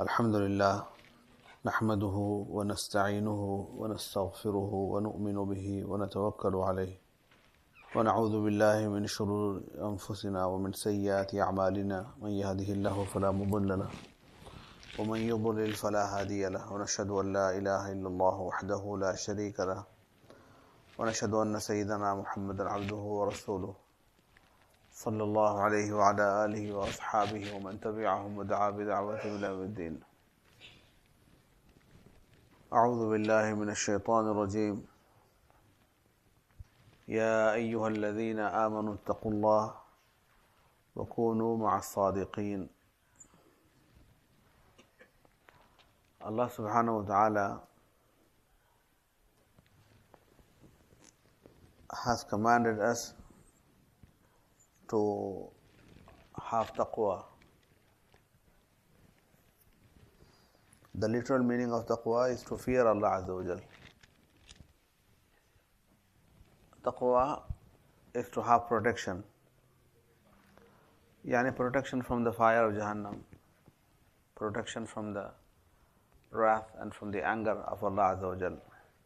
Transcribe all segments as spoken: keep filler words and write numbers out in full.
الحمد لله نحمده ونستعينه ونستغفره ونؤمن به ونتوكل عليه ونعوذ بالله من شرور أنفسنا ومن سيئات أعمالنا من يهده الله فلا مضل له ومن يضلل فلا هادي له ونشهد أن لا إله إلا الله وحده لا شريك له ونشهد أن سيدنا محمدا عبده ورسوله صلى الله عليه وعلى آله وأصحابه ومن تبعهم ودعا بدعوتهم إلى يوم الدين. أعوذ بالله من الشيطان الرجيم. يا أيها الذين آمنوا اتقوا الله وكونوا مع الصادقين. Allah subhanahu wa ta'ala has commanded us to have taqwa. The literal meaning of taqwa is to fear Allah Azza wa Jal. Taqwa is to have protection. Yani protection from the fire of Jahannam, protection from the wrath and from the anger of Allah Azza wa Jal.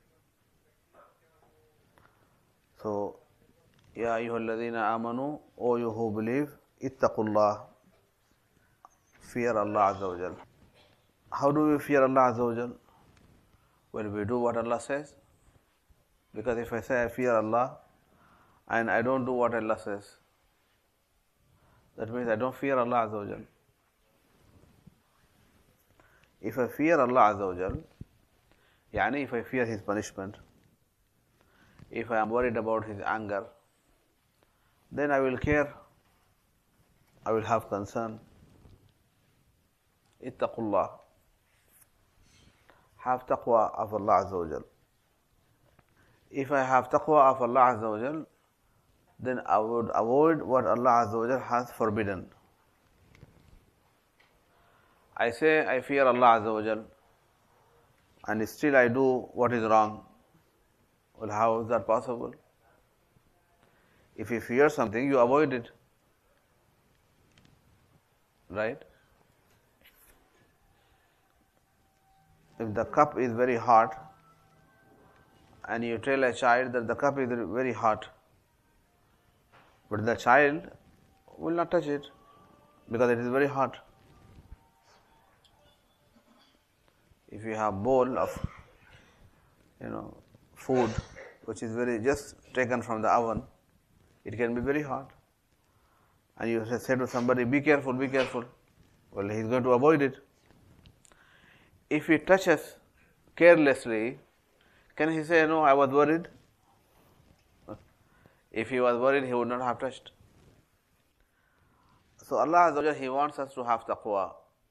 So, Ya ayyuhalladhina amanu, O you who believe, ittaqullah, fear Allah Azza wa Jal. How do we fear Allah Azza wa Jal? When we do what Allah says. Because if I say I fear Allah and I don't do what Allah says, that means I don't fear Allah Azza wa Jal. If I fear Allah Azza wa Jal, yani if I fear His punishment, if I am worried about His anger, then I will care, I will have concern. Ittaqullah. Have taqwa of Allah Azza wa Jal. If I have taqwa of Allah Azza wa Jal, then I would avoid what Allah Azza wa Jal has forbidden. I say I fear Allah Azza wa Jal, and still I do what is wrong. Well, how is that possible? If you fear something, you avoid it. Right? If the cup is very hot, and you tell a child that the cup is very hot, but the child will not touch it because it is very hot. If you have bowl of, you know, food which is very just taken from the oven, it can be very hot. And you say to somebody, be careful, be careful. Well, he is going to avoid it. If he touches carelessly, can he say, no, I was worried? If he was worried, he would not have touched. So Allah Azza wa Jal, He wants us to have taqwa.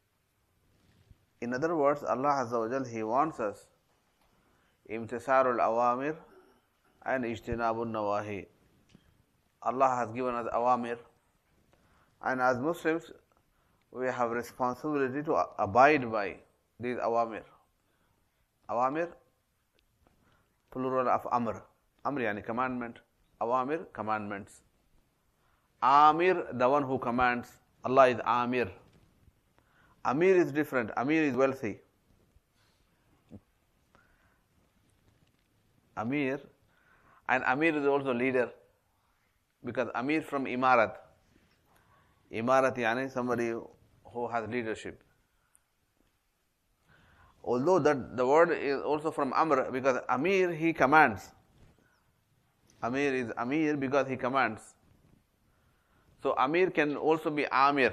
In other words, Allah Azza wa Jal, He wants us imtisarul awamir and ijtinabun nawahi. Allah has given us awamir, and as Muslims, we have responsibility to abide by these awamir. Awamir, plural of amr. Amr yani commandment. Awamir, commandments. Amir, the one who commands. Allah is Amir. Amir is different. Amir is wealthy. Amir, and Amir is also leader, because Amir from Imarat. Imarat yani somebody who has leadership. Although that the word is also from Amr, because Amir, he commands. Amir is Amir because he commands. So Amir can also be Amir.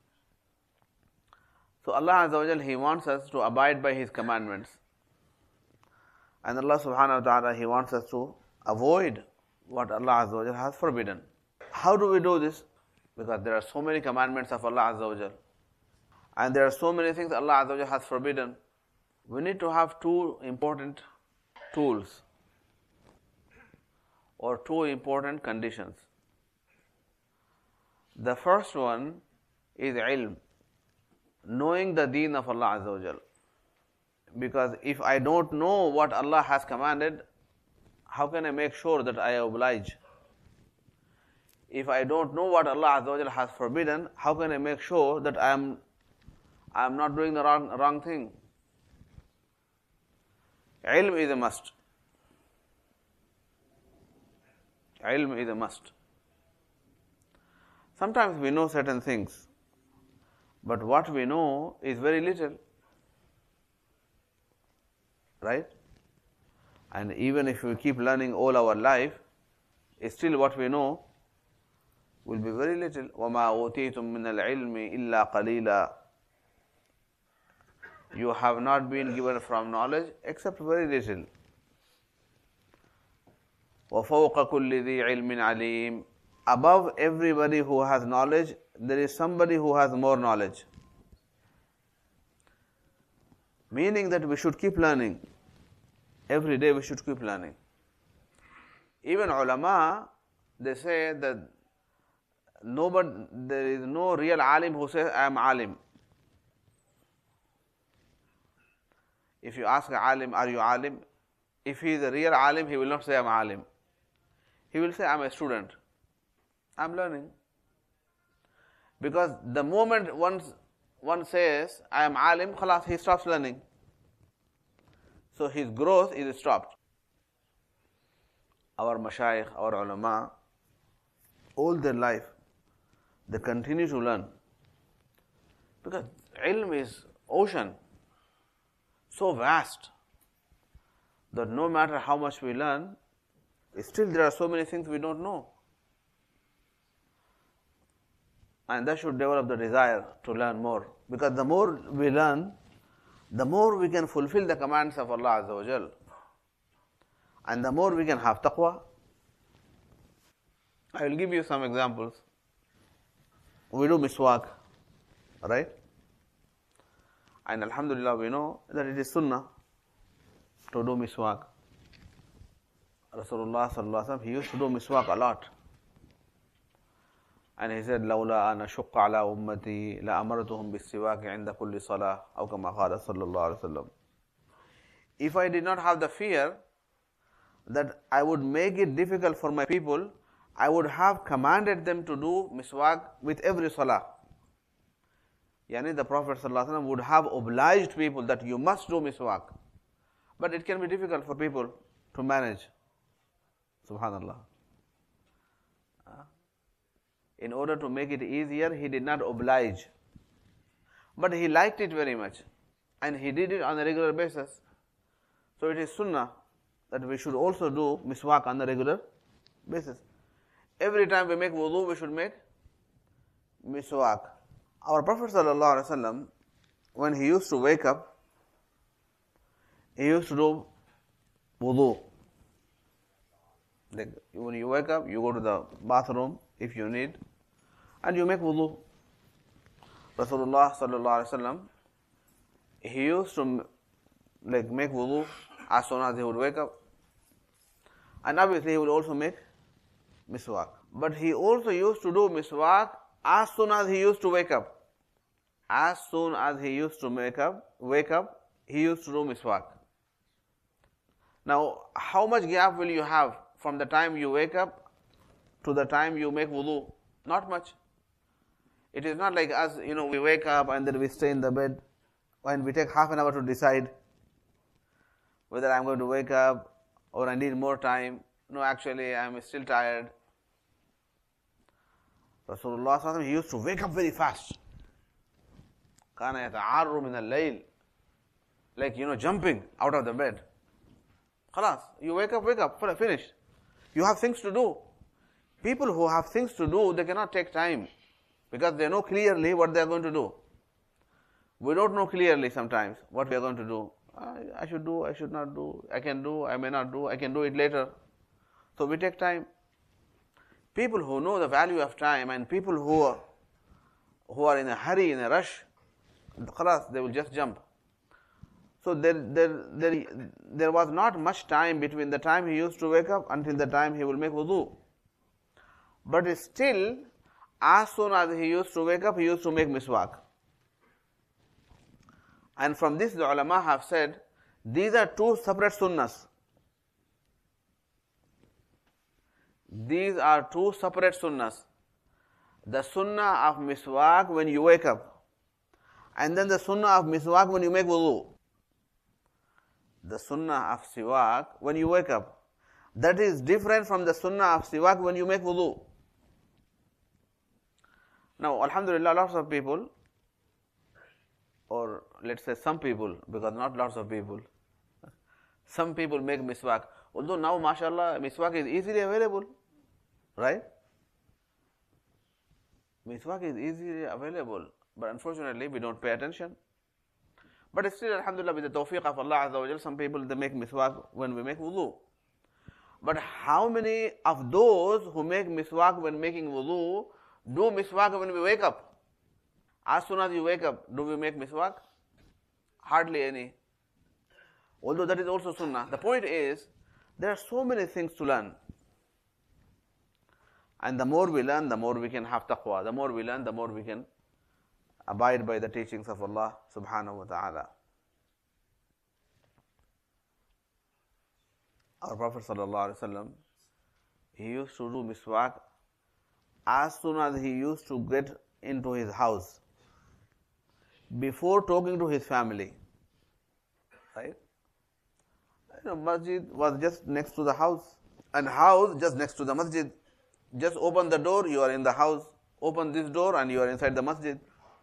So Allah Azza wa Jal, He wants us to abide by His commandments. And Allah subhanahu wa ta'ala, He wants us to avoid what Allah Azza wa Jal has forbidden. How do we do this? Because there are so many commandments of Allah Azza wa Jal, and there are so many things Allah Azza wa Jal has forbidden. We need to have two important tools or two important conditions. The first one is ilm, knowing the deen of Allah Azza wa Jal. Because if I don't know what Allah has commanded, how can I make sure that I oblige? If I don't know what Allah Azza wa Jal has forbidden, how can I make sure that I am I am not doing the wrong, wrong thing. Ilm is a must. Ilm is a must. Sometimes we know certain things, but what we know is very little. Right? And even if we keep learning all our life, still what we know will be very little. وَمَا أُوتِيتُم مِّنَ الْعِلْمِ إِلَّا قَلِيلًا. You have not been given from knowledge except very little. وَفَوْقَ كُلِّ ذِي عِلْمٍ عَلِيمٍ. Above everybody who has knowledge, there is somebody who has more knowledge. Meaning that we should keep learning. Every day we should keep learning. Even ulama, they say that nobody, there is no real alim who says, I am alim. If you ask a alim, are you alim? If he is a real alim, he will not say, I am alim. He will say, I am a student. I am learning. Because the moment one, one says, I am alim, khalas, he stops learning. So his growth is stopped. Our mashayikh, our ulama, all their life, they continue to learn. Because ilm is ocean, so vast, that no matter how much we learn, still there are so many things we don't know. And that should develop the desire to learn more. Because the more we learn, the more we can fulfill the commands of Allah Azza wa Jal. And the more we can have taqwa. I will give you some examples. We do miswak, right? And alhamdulillah, we know that it is sunnah to do miswak. Rasulullah sallallahu alaihi wasallam, he used to do miswak a lot. And he said, لولا أن أشق على أمتي لأمرتهم بالسواك عند كل صلاة أو كما قال صلى الله عليه وسلم. If I did not have the fear that I would make it difficult for my people, I would have commanded them to do miswak with every salah. Yani the Prophet sallallahu alaihi wasallam would have obliged people that you must do miswak. But it can be difficult for people to manage. Subhanallah. In order to make it easier, he did not oblige. But he liked it very much. And he did it on a regular basis. So it is sunnah that we should also do miswak on a regular basis. Every time we make wudu, we should make miswak. Our Prophet sallallahu alaihi wasallam, when he used to wake up, he used to do wudu. Like when you wake up, you go to the bathroom if you need, and you make wudu. Rasulullah sallallahu alaihi wasallam, he used to like make wudu as soon as he would wake up, and obviously he would also make miswak. But he also used to do miswak as soon as he used to wake up. As soon as he used to make up, wake up, he used to do miswak. Now, how much gap will you have from the time you wake up to the time you make wudu? Not much. It is not like us, you know, we wake up and then we stay in the bed and we take half an hour to decide whether I'm going to wake up or I need more time. No, actually, I'm still tired. Rasulullah sallallahu alaihi wasallam, he used to wake up very fast. كَانَ يَتَعَارُّ مِنَ اللَّيْلِ. Like, you know, jumping out of the bed. Khalas, you wake up, wake up, finished. You have things to do. People who have things to do, they cannot take time because they know clearly what they are going to do. We don't know clearly sometimes what we are going to do. I, I should do, I should not do, I can do, I may not do, I can do it later. So we take time. People who know the value of time and people who are, who are in a hurry, in a rush, khalas, they will just jump. So there, there, there, there was not much time between the time he used to wake up until the time he will make wudu. But still, as soon as he used to wake up, he used to make miswak. And from this, the ulama have said, these are two separate sunnahs. These are two separate sunnahs. The sunnah of miswak when you wake up, And then the sunnah of miswak when you make wudu. The sunnah of siwak when you wake up. That is different from the sunnah of siwak when you make wudu. Now, alhamdulillah, lots of people, or let's say some people, because not lots of people, some people make miswak. Although now, mashallah, miswak is easily available, right? Miswak is easily available, but unfortunately, we don't pay attention. But still, alhamdulillah, with the tawfiq of Allah Azza wa Jal, some people, they make miswak when we make wudu. But how many of those who make miswak when making wudu do miswak when we wake up? As soon as you wake up, do we make miswak? Hardly any. Although that is also sunnah. The point is, there are so many things to learn. And the more we learn, the more we can have taqwa. The more we learn, the more we can abide by the teachings of Allah subhanahu wa ta'ala. Our Prophet sallallahu alaihi wasallam, he used to do miswak as soon as he used to get into his house, before talking to his family. Right? You know, masjid was just next to the house, and house just next to the masjid. Just open the door, you are in the house. Open this door and you are inside the masjid.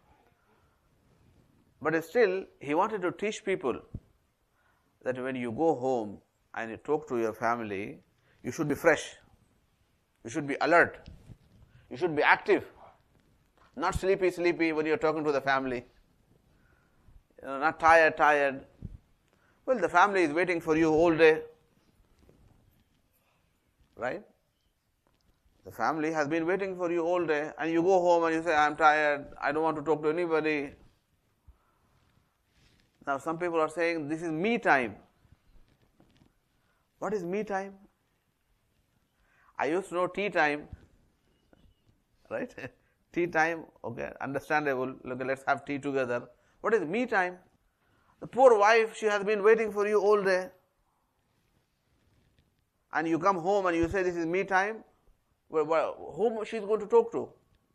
But still, he wanted to teach people that when you go home and you talk to your family, you should be fresh. You should be alert. You should be active. Not sleepy, sleepy when you are talking to the family. You know, not tired, tired. Well, the family is waiting for you all day. Right? The family has been waiting for you all day, and you go home and you say, I'm tired, I don't want to talk to anybody. Now some people are saying, this is me time. What is me time? I used to know tea time. Right? Tea time, okay, understandable. Look, let's have tea together. What is me time? The poor wife, she has been waiting for you all day. And you come home and you say, this is me time. Well, well, whom she is going to talk to?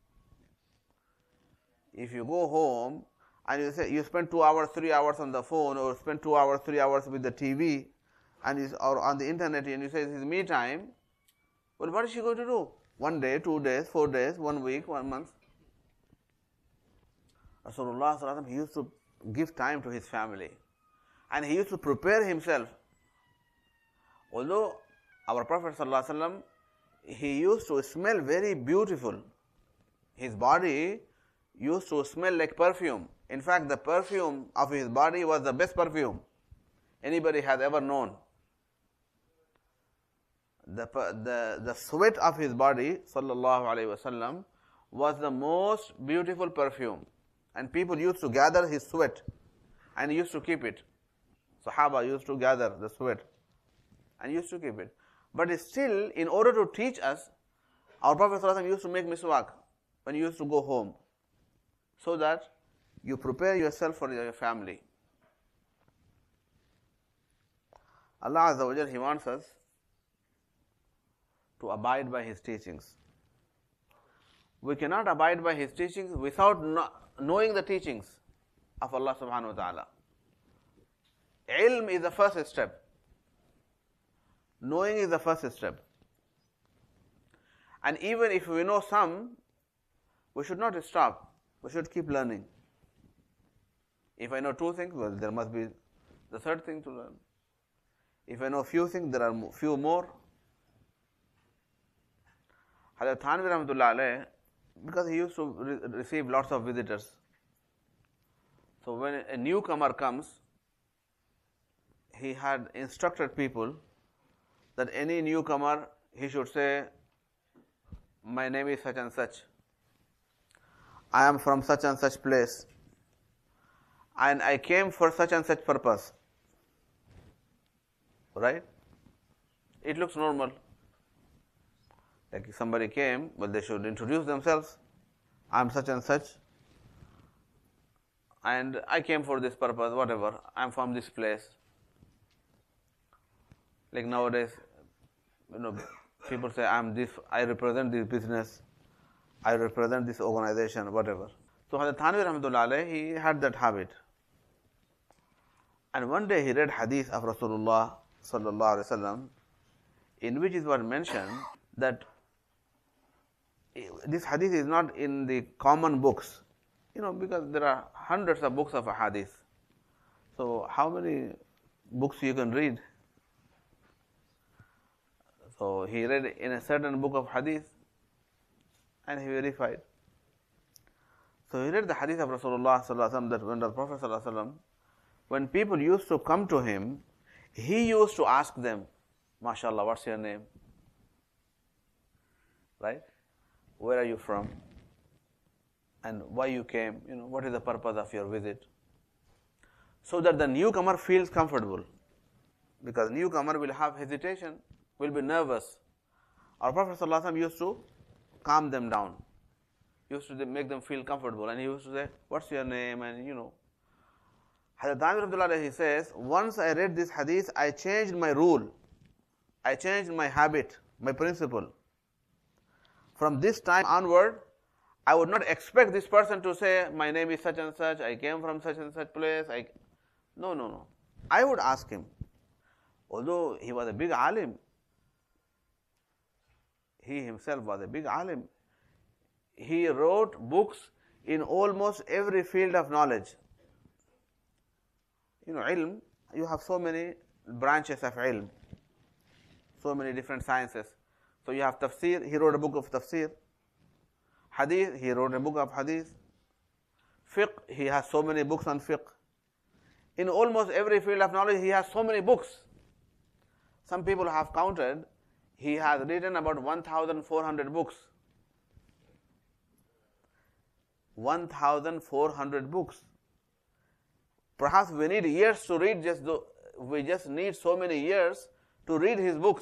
If you go home and you say you spend two hours, three hours on the phone, or spend two hours, three hours with the T V, and is, or on the internet, and you say this is me time, well, what is she going to do? One day, two days, four days, one week, one month. Rasulullah sallallahu alaihi wasallam, he used to give time to his family, and he used to prepare himself. Although our Prophet sallallahu alaihi wasallam, he used to smell very beautiful. His body used to smell like perfume. In fact, the perfume of his body was the best perfume anybody has ever known. The, the, the sweat of his body, sallallahu alaihi wasallam, was the most beautiful perfume. And people used to gather his sweat and used to keep it. Sahaba used to gather the sweat and used to keep it. But still, in order to teach us, our Prophet ﷺ used to make miswak when he used to go home, so that you prepare yourself for your family. Allah Azza wa Jal, He wants us to abide by His teachings. We cannot abide by His teachings without knowing the teachings of Allah subhanahu wa ta'ala. Ilm is the first step. Knowing is the first step. And even if we know some, we should not stop. We should keep learning. If I know two things, well, there must be the third thing to learn. If I know few things, there are few more. Hazrat Thanvi Rahmatullah Alayh, because he used to re- receive lots of visitors. So when a newcomer comes, he had instructed people that any newcomer, he should say, my name is such and such. I am from such and such place. And I came for such and such purpose. Right? It looks normal. Like if somebody came, well, they should introduce themselves. I am such and such. And I came for this purpose, whatever. I am from this place. Like nowadays, you know, people say, I am this, I represent this business, I represent this organization, whatever. So Hazrat Thanvi Rahmatullah alayhi, he had that habit. And one day he read hadith of Rasulullah sallallahu alaihi wasallam, in which it was mentioned that this hadith is not in the common books, you know, because there are hundreds of books of hadith. So how many books you can read? So he read in a certain book of hadith and he verified. So he read the hadith of Rasulullah sallallahu alaihi wasallam that when the Prophet sallallahu alaihi wasallam, when people used to come to him, he used to ask them, MashaAllah, what's your name? Right? Where are you from? And why you came? You know, what is the purpose of your visit? So that the newcomer feels comfortable. Because newcomer will have hesitation, will be nervous. Our Prophet ﷺ used to calm them down. Used to make them feel comfortable. And he used to say, what's your name? And you know. Hazrat Thanvi Rahmatullah, he says, once I read this hadith, I changed my rule. I changed my habit, my principle. From this time onward, I would not expect this person to say, my name is such and such, I came from such and such place. I... No, no, no. I would ask him. Although he was a big alim, he himself was a big alim. He wrote books in almost every field of knowledge. You know, ilm, you have so many branches of ilm, so many different sciences. So you have tafsir, he wrote a book of tafsir. Hadith, he wrote a book of hadith. Fiqh, he has so many books on fiqh. In almost every field of knowledge, he has so many books. Some people have counted, he has written about one thousand four hundred books. one thousand four hundred books. Perhaps we need years to read, just though we just need so many years to read his books.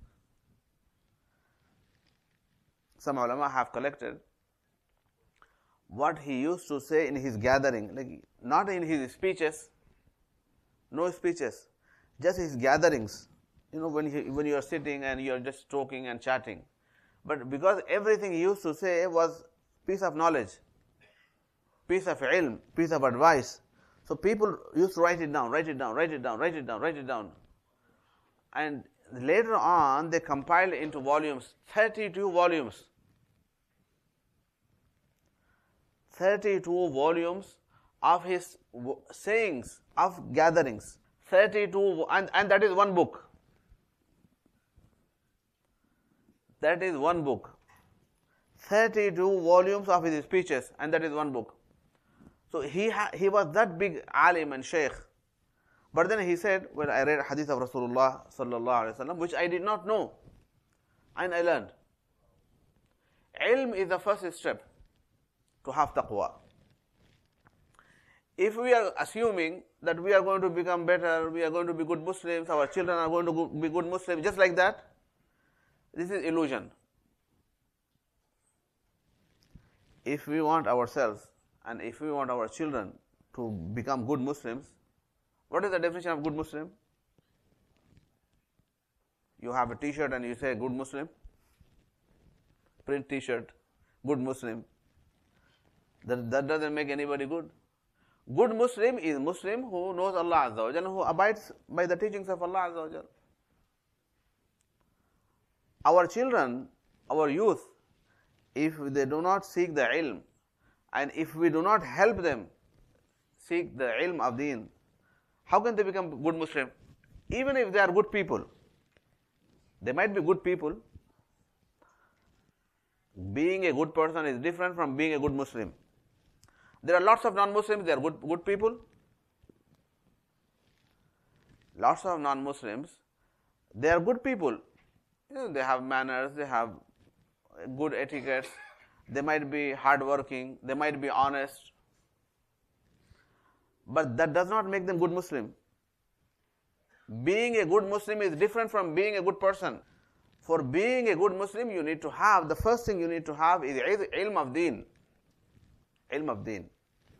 Some ulama have collected what he used to say in his gathering, like not in his speeches, no speeches, just his gatherings. You know, when he, when you are sitting and you are just talking and chatting. But because everything he used to say was piece of knowledge, piece of ilm, piece of advice. So people used to write it down, write it down, write it down, write it down, write it down. And later on, they compiled into volumes, thirty-two volumes. thirty-two volumes of his sayings, of gatherings. thirty-two, and, and that is one book. That is one book. thirty-two volumes of his speeches, and that is one book. So he ha- he was that big alim and sheikh. But then he said, when I read hadith of Rasulullah sallallahu alaihi wasallam, which I did not know, and I learned. Ilm is the first step to have taqwa. If we are assuming that we are going to become better, we are going to be good Muslims, our children are going to be good Muslims, just like that, this is illusion. If we want ourselves and if we want our children to become good Muslims, what is the definition of good Muslim? You have a t-shirt and you say good Muslim, print t-shirt, good Muslim. That, that doesn't make anybody good. Good Muslim is Muslim who knows Allah Azza wa Jalla, who abides by the teachings of Allah Azza wa Jalla. Our children, our youth, if they do not seek the ilm, and if we do not help them seek the ilm of deen, how can they become good Muslim? Even if they are good people. They might be good people. Being a good person is different from being a good Muslim. There are lots of non-Muslims, they are good, good people. Lots of non-Muslims, they are good people. You know, they have manners, they have good etiquettes, they might be hardworking, they might be honest. But that does not make them good Muslim. Being a good Muslim is different from being a good person. For being a good Muslim, you need to have, the first thing you need to have is ilm of deen. Ilm of deen.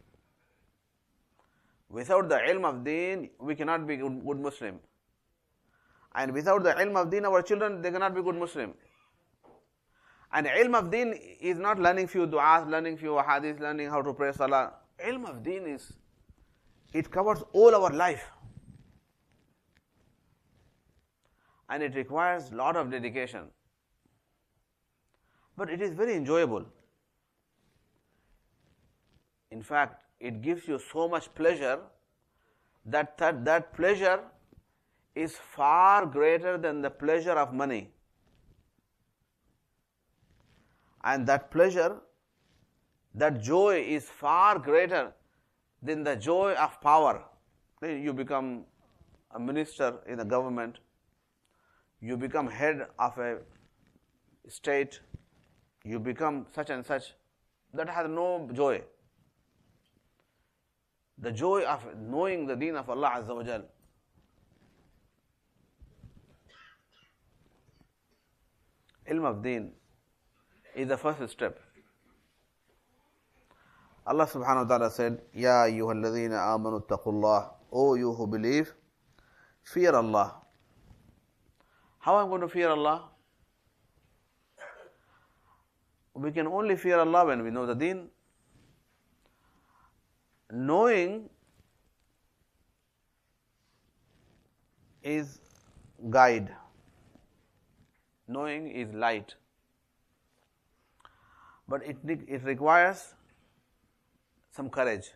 Without the ilm of deen, we cannot be good, good Muslim. And without the ilm of deen, our children, they cannot be good Muslim. And ilm of deen is not learning few du'as, learning few hadiths, learning how to pray salah. Ilm of deen is, it covers all our life. And it requires a lot of dedication. But it is very enjoyable. In fact, it gives you so much pleasure that that, that pleasure is far greater than the pleasure of money. And that pleasure, that joy is far greater than the joy of power. You become a minister in the government, you become head of a state, you become such and such, that has no joy. The joy of knowing the deen of Allah Azza wa Jal. Ilm of deen is the first step. Allah subhanahu wa ta'ala said, Ya ayyuhalladhina amanu taqullah, O you who believe, fear Allah. How am I going to fear Allah? We can only fear Allah when we know the deen. Knowing is guide. Knowing is light. But it, it requires some courage.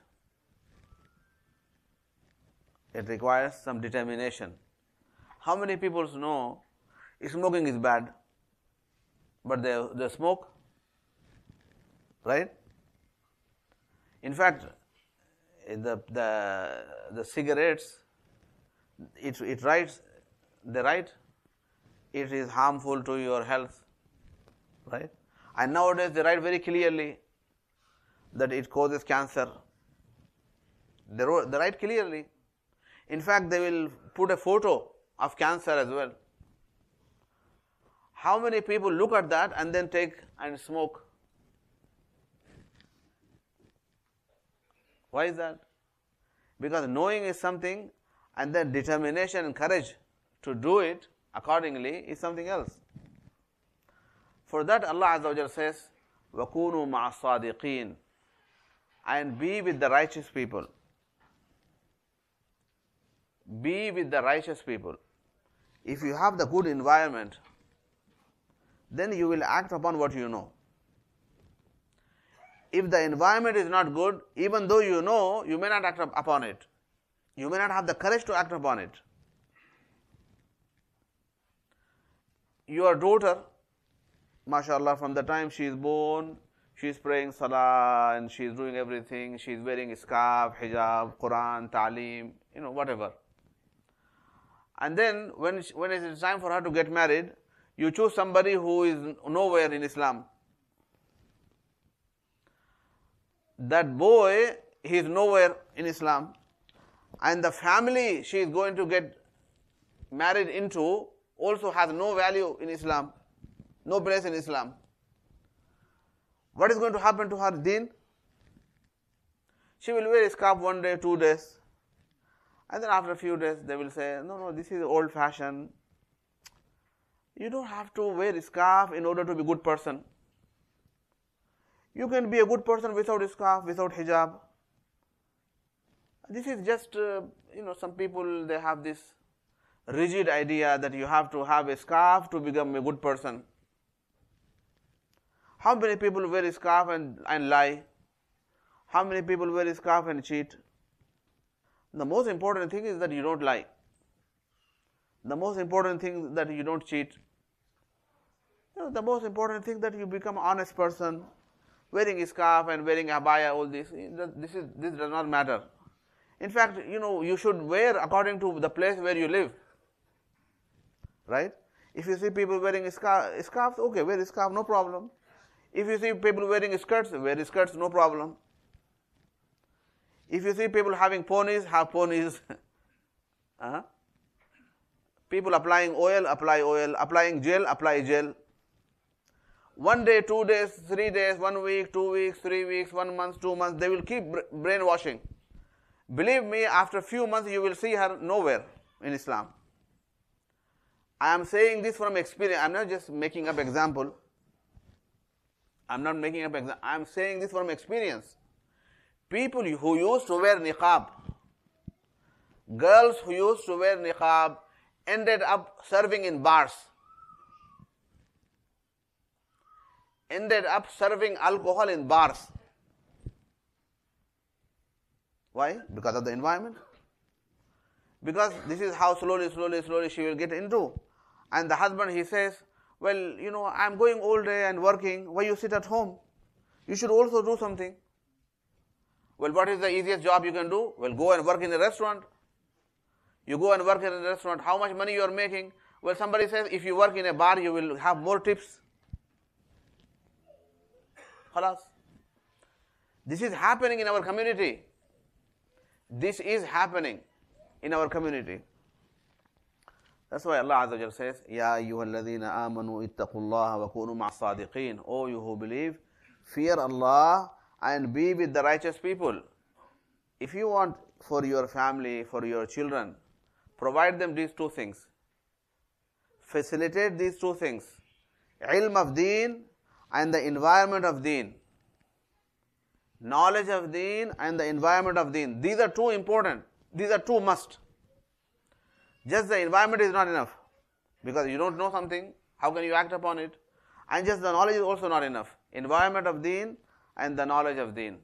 It requires some determination. How many people know smoking is bad, but they, they smoke? Right? In fact, the the the cigarettes, it it writes, they write, it is harmful to your health, right? And nowadays they write very clearly that it causes cancer. They wrote, they write clearly. In fact, they will put a photo of cancer as well. How many people look at that and then take and smoke? Why is that? Because knowing is something, and then determination and courage to do it accordingly is something else. For that, Allah Azza wa Jalla says, وَكُونُوا مَعَ الصَّادِقِينَ, and be with the righteous people. Be with the righteous people. If you have the good environment, then you will act upon what you know. If the environment is not good, even though you know, you may not act upon it. You may not have the courage to act upon it. Your daughter, mashallah, from the time she is born, she is praying salah and she is doing everything. She is wearing a scarf, hijab, Quran, ta'aleem, you know, whatever. And then when, when it is time for her to get married, you choose somebody who is nowhere in Islam. That boy, he is nowhere in Islam, and the family she is going to get married into also has no value in Islam, no place in Islam. What is going to happen to her deen? She will wear a scarf one day, two days, and then after a few days they will say, no, no, this is old fashion. You don't have to wear a scarf in order to be a good person. You can be a good person without a scarf, without hijab. This is just, uh, you know, some people, they have this rigid idea that you have to have a scarf to become a good person. How many people wear a scarf and, and lie? How many people wear a scarf and cheat? The most important thing is that you don't lie. The most important thing is that you don't cheat. You know, the most important thing is that you become an honest person. Wearing a scarf and wearing a abaya, all this, this is this does not matter. In fact, you know, you should wear according to the place where you live. Right? If you see people wearing a scarf, scarves, okay, wear a scarf, no problem. If you see people wearing skirts, wear skirts, no problem. If you see people having ponies, have ponies. uh-huh. People applying oil, apply oil. Applying gel, apply gel. One day, two days, three days, one week, two weeks, three weeks, one month, two months, they will keep brainwashing. Believe me, after a few months, you will see her nowhere in Islam. I am saying this from experience. I am not just making up example. I'm not making up example. I'm saying this from experience. People who used to wear niqab, girls who used to wear niqab, ended up serving in bars, ended up serving alcohol in bars. Why? Because of the environment. Because this is how slowly, slowly, slowly she will get into. And the husband, he says, well, you know, I'm going all day and working. Why you sit at home? You should also do something. Well, what is the easiest job you can do? Well, go and work in a restaurant. You go and work in a restaurant. How much money you are making? Well, somebody says, if you work in a bar, you will have more tips. Khalas. This is happening in our community. This is happening in our community. That's why Allah Azza wa Jalla says, Ya ayyuhalladhina amanu ittaqullaha wa kunu ma'as-sadiqeen. O you who believe, fear Allah and be with the righteous people. If you want for your family, for your children, provide them these two things. Facilitate these two things. Ilm of deen and the environment of deen. Knowledge of deen and the environment of deen. These are two important. These are two must. Just the environment is not enough. Because you don't know something, how can you act upon it? And just the knowledge is also not enough. Environment of deen and the knowledge of deen.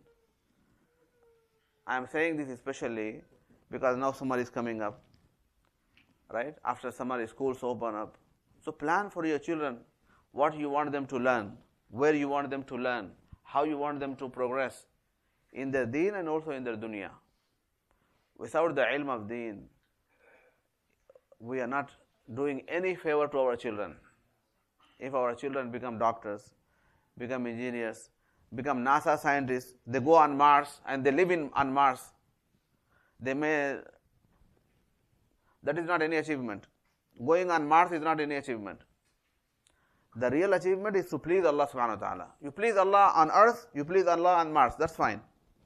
I am saying this especially because now summer is coming up. Right? After summer, schools open up. So plan for your children what you want them to learn, where you want them to learn, how you want them to progress in their deen and also in their dunya. Without the ilm of deen, we are not doing any favor to our children. If our children become doctors, become engineers, become NASA scientists, they go on Mars and they live in on Mars, they may, that is not any achievement. Going on Mars is not any achievement. The real achievement is to please Allah subhanahu wa ta'ala. You please Allah on earth, you please Allah on Mars, that's fine.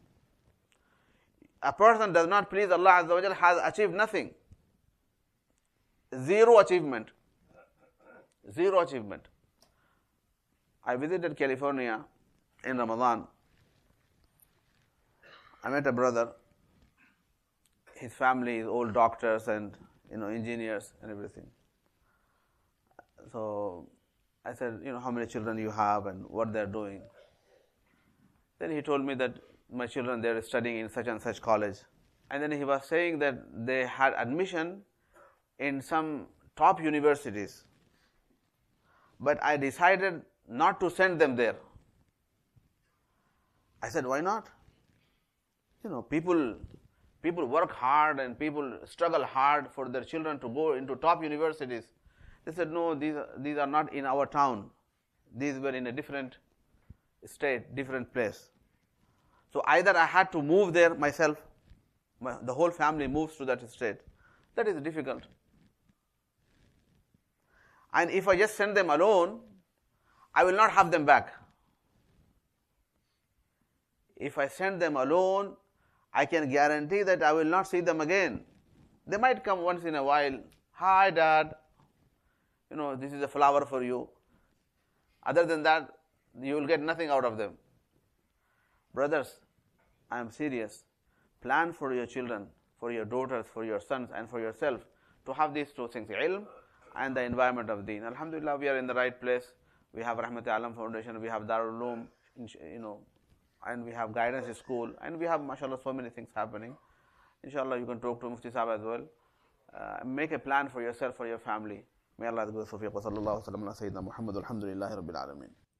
A person does not please Allah Azza wa Jalla has achieved nothing. Zero achievement. Zero achievement. I visited California in Ramadan. I met a brother. His family is all doctors and you know engineers and everything. So I said, you know, how many children you have and what they are doing. Then he told me that my children, they are studying in such and such college. And then he was saying that they had admission in some top universities. But I decided not to send them there. I said, why not? You know, people people work hard and people struggle hard for their children to go into top universities. They said, no, these, these are not in our town. These were in a different state, different place. So either I had to move there myself, my, the whole family moves to that state. That is difficult. And if I just send them alone, I will not have them back. If I send them alone, I can guarantee that I will not see them again. They might come once in a while. Hi, Dad. You know, this is a flower for you. Other than that, you will get nothing out of them. Brothers, I am serious. Plan for your children, for your daughters, for your sons, and for yourself to have these two things, ilm and the environment of deen. Alhamdulillah, we are in the right place. We have Rahmat-e-Alam Foundation, we have Darul Uloom, you know, and we have guidance school, and we have, mashallah, so many things happening. Inshallah, you can talk to Mufti Sahib as well. Uh, make a plan for yourself, for your family. May Allah give us tawfiq wa sallallahu wa sallam ala Sayyidina Muhammad, alhamdulillahi rabbil alameen.